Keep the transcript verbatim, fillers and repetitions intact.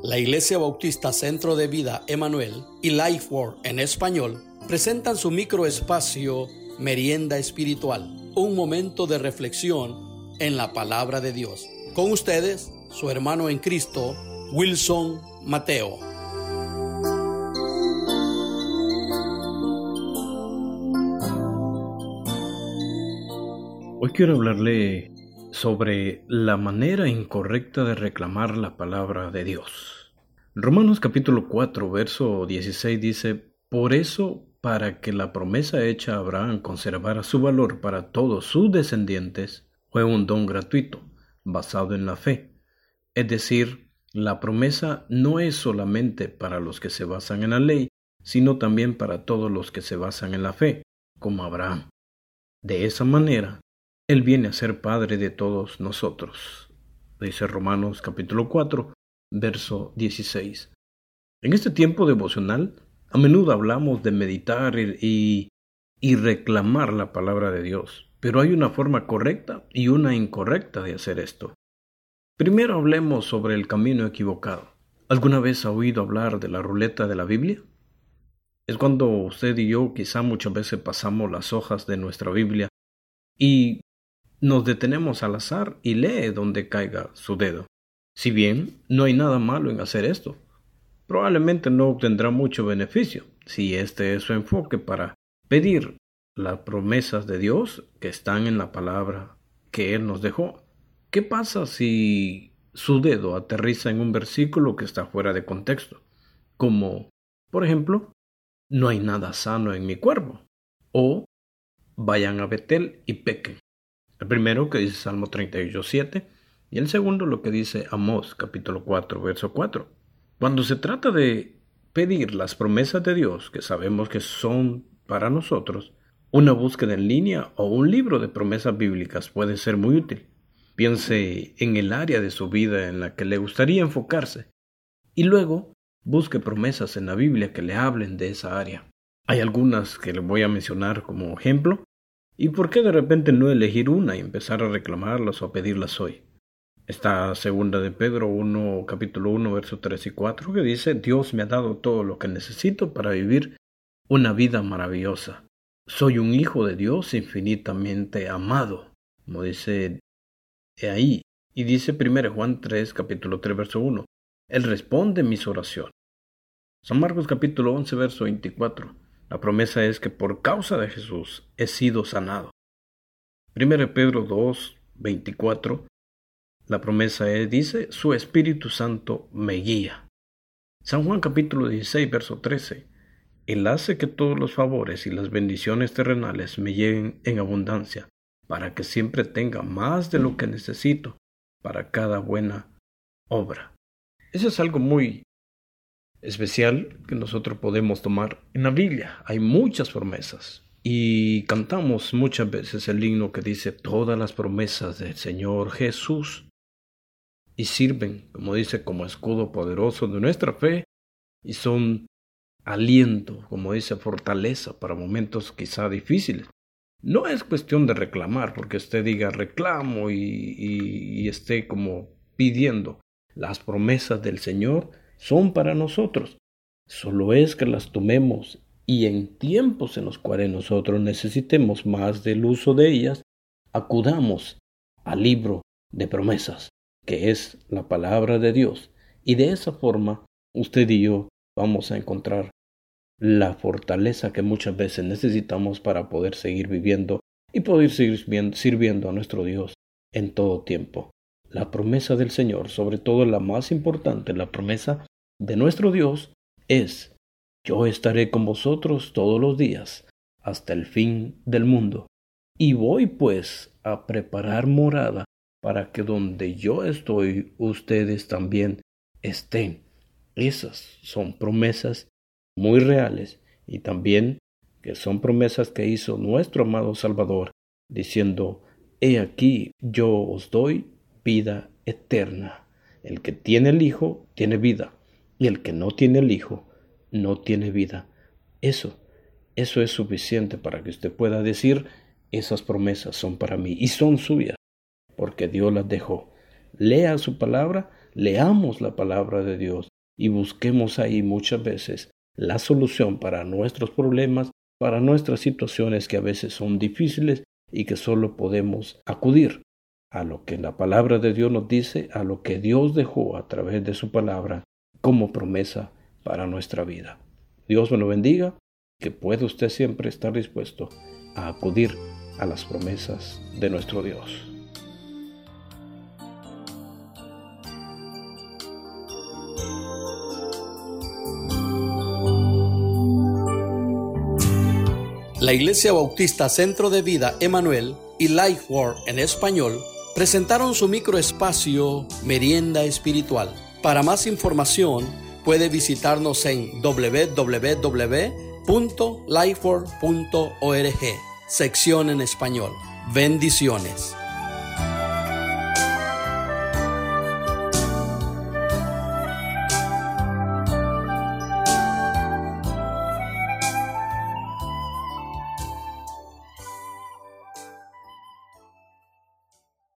La Iglesia Bautista Centro de Vida Emanuel y Lifeword en español presentan su microespacio Merienda Espiritual, un momento de reflexión en la palabra de Dios. Con ustedes, su hermano en Cristo, Wilson Mateo. Hoy quiero hablarle sobre la manera incorrecta de reclamar la palabra de Dios. Romanos capítulo cuatro, verso dieciséis dice: Por eso, para que la promesa hecha a Abraham conservara su valor para todos sus descendientes, fue un don gratuito, basado en la fe. Es decir, la promesa no es solamente para los que se basan en la ley, sino también para todos los que se basan en la fe, como Abraham. De esa manera, Él viene a ser Padre de todos nosotros. Dice Romanos capítulo cuatro, verso dieciséis. En este tiempo devocional, a menudo hablamos de meditar y, y reclamar la palabra de Dios, pero hay una forma correcta y una incorrecta de hacer esto. Primero hablemos sobre el camino equivocado. ¿Alguna vez ha oído hablar de la ruleta de la Biblia? Es cuando usted y yo quizá muchas veces pasamos las hojas de nuestra Biblia y nos detenemos al azar y lee donde caiga su dedo. Si bien no hay nada malo en hacer esto, probablemente no obtendrá mucho beneficio si este es su enfoque para pedir las promesas de Dios que están en la palabra que Él nos dejó. ¿Qué pasa si su dedo aterriza en un versículo que está fuera de contexto? Como, por ejemplo, no hay nada sano en mi cuerpo, o vayan a Betel y pequen. El primero que dice Salmo treinta y ocho, siete, y el segundo lo que dice Amós capítulo cuatro, verso cuatro. Cuando se trata de pedir las promesas de Dios, que sabemos que son para nosotros, una búsqueda en línea o un libro de promesas bíblicas puede ser muy útil. Piense en el área de su vida en la que le gustaría enfocarse, y luego busque promesas en la Biblia que le hablen de esa área. Hay algunas que le voy a mencionar como ejemplo. ¿Y por qué de repente no elegir una y empezar a reclamarlas o a pedirlas hoy? Está segunda de Pedro uno, capítulo uno, versos tres y cuatro, que dice: Dios me ha dado todo lo que necesito para vivir una vida maravillosa. Soy un hijo de Dios infinitamente amado, como dice ahí. Y dice primera Juan tres, capítulo tres, verso uno. Él responde mis oraciones. San Marcos capítulo once, verso veinticuatro. La promesa es que por causa de Jesús he sido sanado. primera Pedro dos, veinticuatro. La promesa es, dice, su Espíritu Santo me guía. San Juan capítulo dieciséis, verso trece. Él hace que todos los favores y las bendiciones terrenales me lleguen en abundancia, para que siempre tenga más de lo que necesito para cada buena obra. Eso es algo muy especial que nosotros podemos tomar en la Biblia. Hay muchas promesas y cantamos muchas veces el himno que dice todas las promesas del Señor Jesús, y sirven, como dice, como escudo poderoso de nuestra fe, y son aliento, como dice, fortaleza para momentos quizá difíciles. No es cuestión de reclamar, porque usted diga reclamo y, y, y esté como pidiendo. Las promesas del Señor son para nosotros. Solo es que las tomemos y en tiempos en los cuales nosotros necesitemos más del uso de ellas, acudamos al libro de promesas, que es la palabra de Dios. Y de esa forma, usted y yo vamos a encontrar la fortaleza que muchas veces necesitamos para poder seguir viviendo y poder seguir sirviendo a nuestro Dios en todo tiempo. La promesa del Señor, sobre todo la más importante, la promesa de nuestro Dios, es: yo estaré con vosotros todos los días, hasta el fin del mundo. Y voy pues a preparar morada, para que donde yo estoy, ustedes también estén. Esas son promesas muy reales, y también que son promesas que hizo nuestro amado Salvador, diciendo: he aquí, yo os doy vida eterna. El que tiene el Hijo tiene vida, y el que no tiene el Hijo no tiene vida. Eso, eso es suficiente para que usted pueda decir: esas promesas son para mí y son suyas, porque Dios las dejó. Lea su palabra, leamos la palabra de Dios y busquemos ahí muchas veces la solución para nuestros problemas, para nuestras situaciones que a veces son difíciles y que solo podemos acudir a lo que la palabra de Dios nos dice, a lo que Dios dejó a través de su palabra como promesa para nuestra vida. Dios me lo bendiga, que pueda usted siempre estar dispuesto a acudir a las promesas de nuestro Dios. La Iglesia Bautista Centro de Vida Emanuel y Life World en español presentaron su microespacio Merienda Espiritual. Para más información puede visitarnos en doble u doble u doble u punto life world punto org, sección en español. Bendiciones.